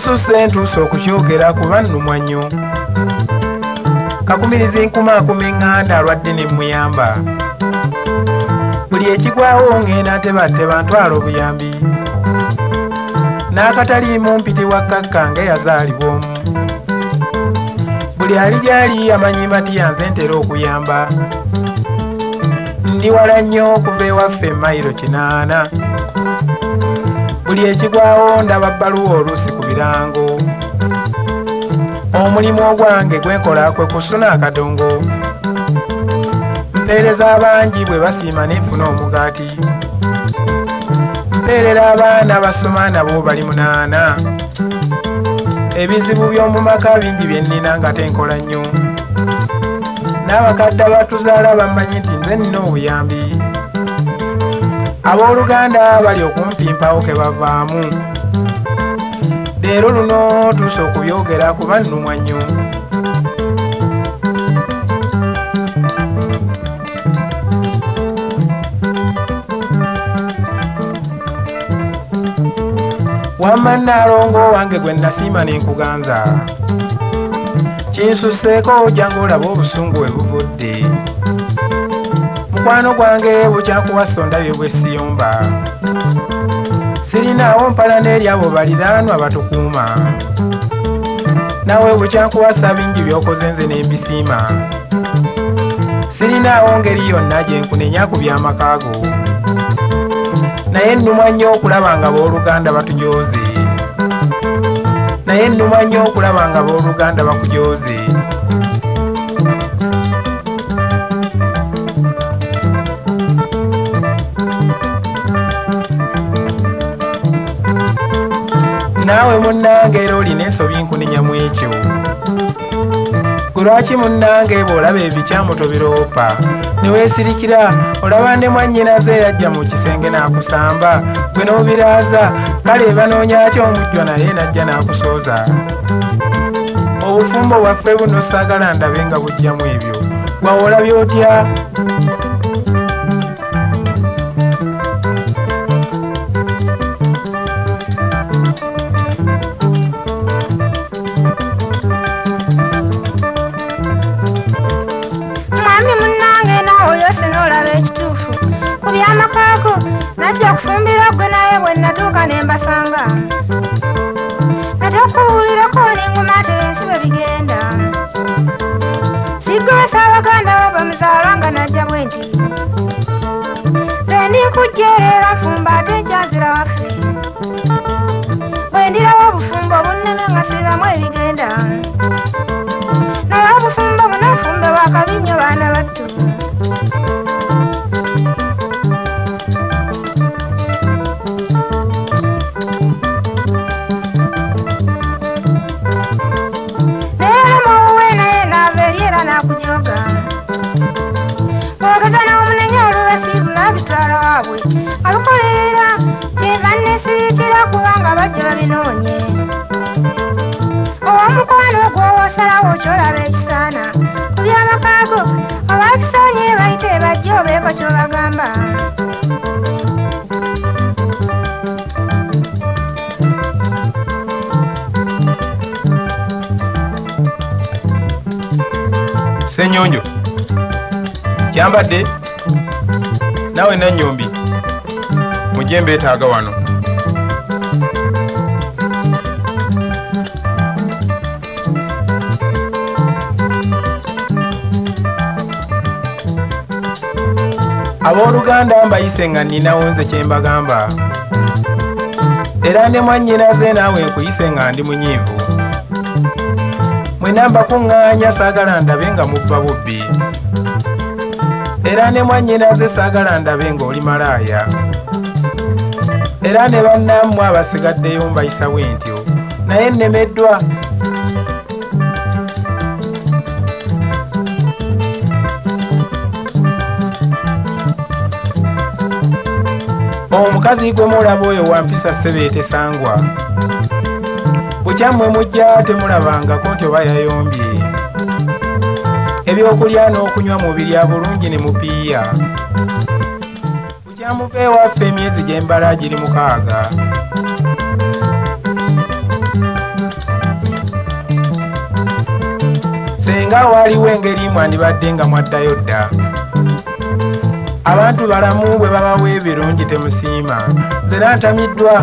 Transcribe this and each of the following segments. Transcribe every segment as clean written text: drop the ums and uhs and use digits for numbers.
Kinsusse ntuuse okukyogera kuba nnumwa nnyo. Kakumirizi nkumaakuma eŋŋanda alwadde ne mmuyamba. Buli ekigwawo ngenda ntebateba ntwala obuyambi. N'akataliimu mpite wa kakkange yazaalibwa omu. Buli ali gy'ali amanyi matiya nze ntera okuyamba. Ndi wala nnyo okuva ewaffe mayiro 8. Buli ekigwawo ndaba bbaluwa oluusi ku birango. Omulimu ogwange gwe nkola kwe kusuna akadongo. Mpeereza abangi bwe basiima neefuna omugaati. Mpeerera abaana basoma nabo bali 8. Ebizibu by'omu maka bingi bye nnina nga tenkola nnyo. N'abakadde abatuzaala bammanyi nti nze nnina obuyambi. Abooluganda bali okumpimpawo ke bavaamu. Leero luno tuuse okubyogera kuba nnumwa nnyo. Wamma Nnaalongo wange gwe nasiima ne nkuganza. Kinsusseeko jangu olaba obusungu we buvudde. Mukwano gwange bukyakuwasa ondabye bwe siyomba. Sirinaawo mpala n'eri abo baliraanwa batukuuma. Nawe bukyakuwasa bingi by'okoze nze ne mbisiima. Sirinaawo ngeri yonna gye nkunenya ku by'amaka go. Naye nnumwa nnyo okulaba nga abooluganda batujooze. Naye nnumwa nnyo okulaba nga abooluganda bakujooze. Naawe munnange era olina ensobi nkunenya mu ekyo. Gwe lwaki munnange bw'olaba ebikyamu tobiropa ne weesirikira olaba ne mwannyinaze yajja mu kisenge n'akusamba gwe n'obiraaza kale banoonya ki omujjwa naye najja n'akusooza. Obufumbo bwaffe buno saagala ndabe nga bujjamu ebyo. Gwe olabye otya? Najja kufumbira gwe naye bwe natuuka ne mbasanga. Natakuwulirako n'engoma terensi bwe bigenda. Siggoosa abaganda bo bamuzaala nga najja bwe nti. Nze ndikujjeerera nfumba ate nkyanzira waffe. Bwe ndirawo obufumbo obunneme nga siramu ebigenda. Naye obufumbo buno nfumbe bwakabi nnyo baana battu. Ogeza n'omunenya olubasiibula bitwala waabwe alukolerera kyebannesirikira kubanga bajja babinoonye. Omukwano gw'osalawo kyolaba ekisaana ku by'amakaago abakisoonye bayite bajje obeeko ky'obagamba. Ssenyonjo kyambadde nawe Nannyombi mujje mbeetaaga wano. Abooluganda mbayise nga nninawo nze kye mbagamba. Era ne mwannyinaze naawe nkuyise nga ndi munyiivu. Mwena mbakuŋŋaanya saagala ndabe nga mubba bubbi. Era ne mwannyinaze saagala ndabe ng'oli malaaya. Era ne bannammwe abasigaddeyo mbayisa bwentyo. Naye nnemeddwa. Omukazi gwe mulaba oyo wampisa Ssebeete Sangwa. Bukyammwe mujja temulabangako nti oba yayombye. Ebyokulya n'okunywa mubirya bulungi ne mupiiya. Bukyamuva ewaffe emyezi gy'embala giri 6. singa waliwo engeri mwandibadde nga mwaddayo dda. Abantu balamu bwe babawa ebirungi temusiima. Nze nantamiddwa.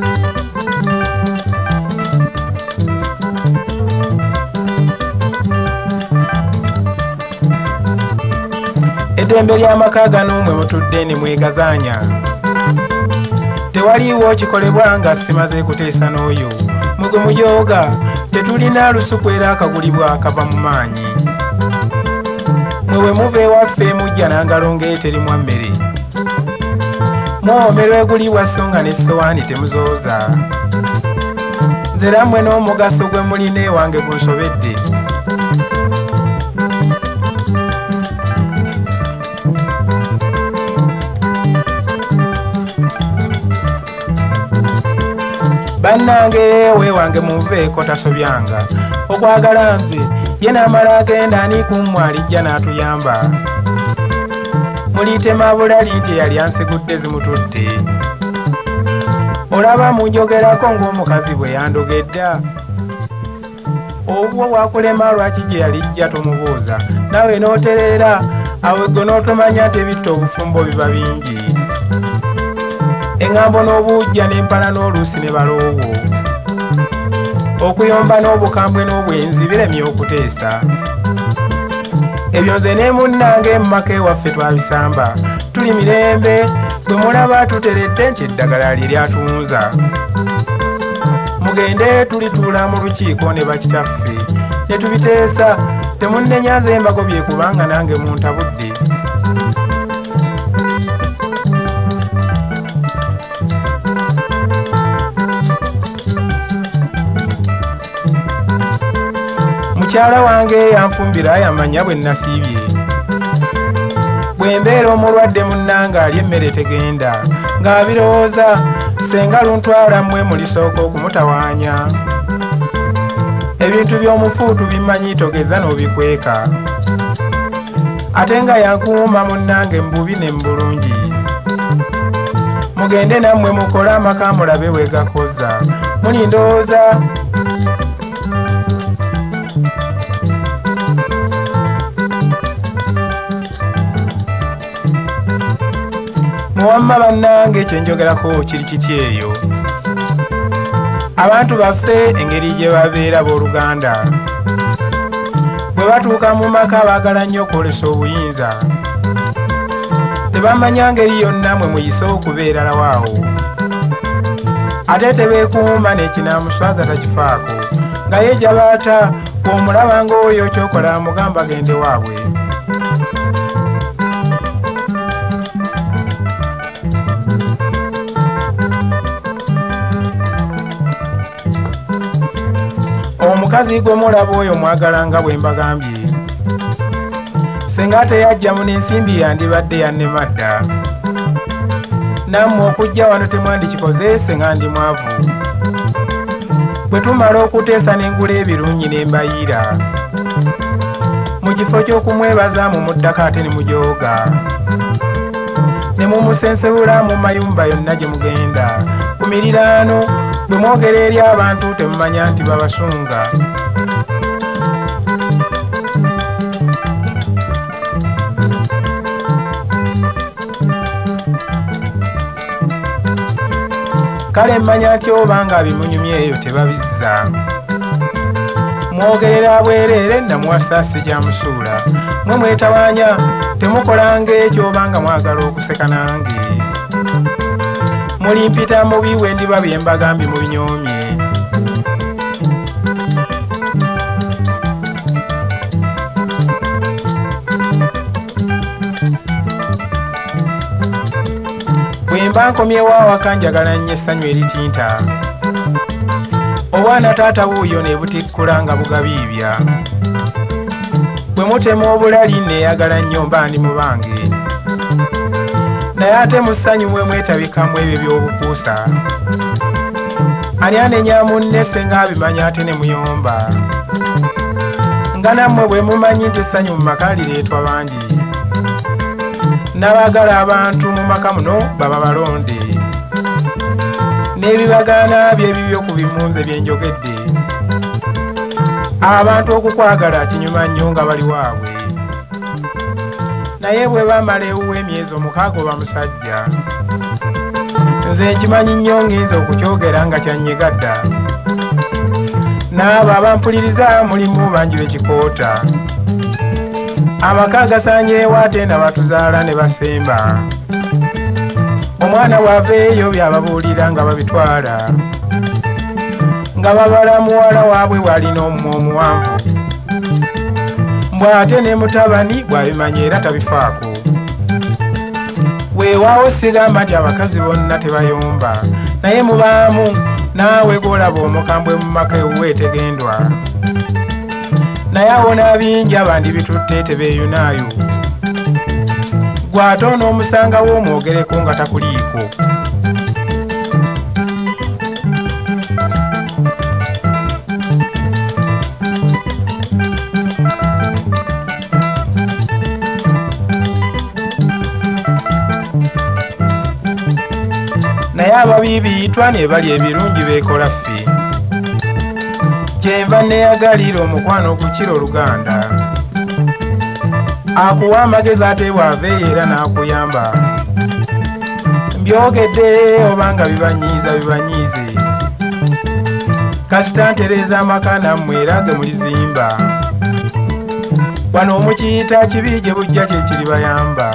Eddembe ly'amaka gano mwe mutudde ne mwegazaanya. Tewaliiwo kikolebwa nga simaze kuteesa n'oyo. Mugwe mujooga tetulina lusuku era akagulibwa akava mu maanyi. Mwe bwe muva ewaffe mujja n'angalo ng'eterimu mmere. Mwomerwa egulibwa so nga n'essowaani temuzooza. Nze rammwe n'omugaso gwe mulina ewange gunsobedde. Bannange weewange munveeko tasobyanga. Okwagala nze ye n'amala agenda ani kummwe alijja n'atuyamba. Mulitema bulali nti yali ansegudde zimutudde. Olaba munjogerako ng'omukazi bwe yandogedda. Obwo bwakulema lwaki gye yalijja tomubuuza. Nawe n'otereera awo gwe n'otomanya nti ebitta obufumbo biba bingi. Eŋŋambo n'obuujja n'empala n'oluusi ne baloowo. Okuyomba n'obukambwe n'obwenzi biremye okuteesa. Ebyo nze ne munnange mu maka ewaffe twabisamba. Tuli mirembe bwe mulaba tuteredde nti eddagala lye lyatuwunza. Mugende tulituula mu lukiiko ne bakitaffe ne tubiteesa. Temunnenyaze embagobye kubanga nange muntabudde. Mukyala wange yanfumbira yamanya bwe nasiibye. Bwe mbeera omulwadde munnanga alya emmere tegenda ng'abirowooza senga luntwala mmwe mulisooka okumutawaanya. Ebintu by'omufuutu bimanyi togeza n'obikweka. Ate nga yankuuma munnange mu bubi ne mu bulungi. Mugende nammwe mukole amaka mulabe bwe gakoza. Mulindowooza muwamma bannange kyenjogerako kiri kiti eyo. Abantu baffe engeri gye babeera b'oluganda. Bwe batuuka mu maka baagala nnyo okwolesa obuyinza. Tebamanya ngeri yonna mwe muyise okubeera lawaawo. Ate tebeekuuma n'ekinaamuswaza takifaako. Nga ye gyabaata bw'omulaba ng'oyo kyokola mugamba gende waabwe. Omukazi gwe mulaba oyo mwagala nga bwe mbagambye. Senga teyajjamu n'ensimbi yandibadde yannemadda. Nammwe okujja wano temwandikikoze senga ndi mwavu. Bwe tumala okuteesa n'engula ebirungi ne mbayiira. Mu kifo ky'okumwebaza mumuddako ate ne mujooga. Ne mumusensebula mu mayumba yonna gye mugenda. Ku miriraano bwe mwogera eri abantu temumanya nti babasunga. Kale mmanya nti obanga bimunyumye eyo tebabizza. Mwogerera bwereere namuwasaasi gyamusuula. Mwe mwetawaanya temukolanga ekyo obanga mwagala okuseka nange. Mulimpita mubi we ndiba bye mbagambye mu binyoomye. Bwe mba nkomyewo awaka njagala nnyo essanyu eritinta. Obwana taata wuuyo ne butikkula nga bugabiibya. Bwe mutema obulali neeyagala nnyo mba ndi mubange. Naye ate mu ssanyu mwe mwetabikamu ebyo by'obukuusa. Ani anenya munne senga abimanya ate ne muyomba. Nga nammwe bwe mumanyi nti essanyu mu maka lireetwa bangi. N'abaagala abantu mu maka muno baba balonde. N'ebibagaana by'ebibyo ku bimunze bye njogedde. abantu okukwagala kinyuma nnyo nga bali waabwe naye bwe bamala ewuwa emyezi 6 bamusajja nze nkimanyi nnyo ngenza okukyogera nga kyanyegadda n'abo abampuliriza mulimu bangi b'ekikoota amaka gasanyeewo ate nabatuzaala ne basemba omwana bw'aveeyo byababuulira nga babitwala nga babala muwala waabwe bw'alina omumwa omuwanvu bw'ate ne mutabani bw'abimanya era tabifaako weewaawo sigamba nti abakazi bonna tebayomba naye mubaamu naawe gw'olaba omukambwe mu maka ewuweetegendwa naye awona bingi abandi bitutte tebeeyunaayo gw'ate onoomusangawo omwogereko nga takuliiko naye ababi biyitwa ne bali ebirungi beekola ffe kyenva neyagalira omukwano okukira oluganda akuwa amagezi ate bw'aveeyo era n'akuyamba mbyogedde obanga bibanyiize kasita ntereeza amaka nammwe era ge mulizimba wano omukiyita kibi gye bujja kye kiribayamba